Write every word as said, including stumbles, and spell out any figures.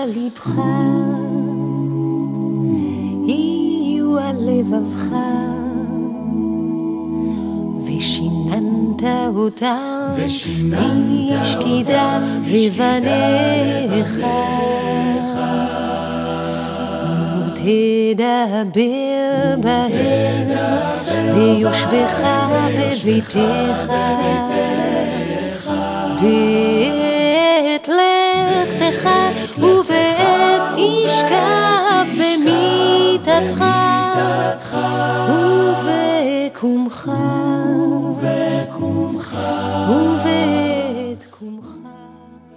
לבך, יהיו על לבבך, ושיננת אותה משקידה לבניך, ותדבר בהם ביושבך בביתך, בעת לכתך ובעת תשכב במיטתך, ובקומך ובקומך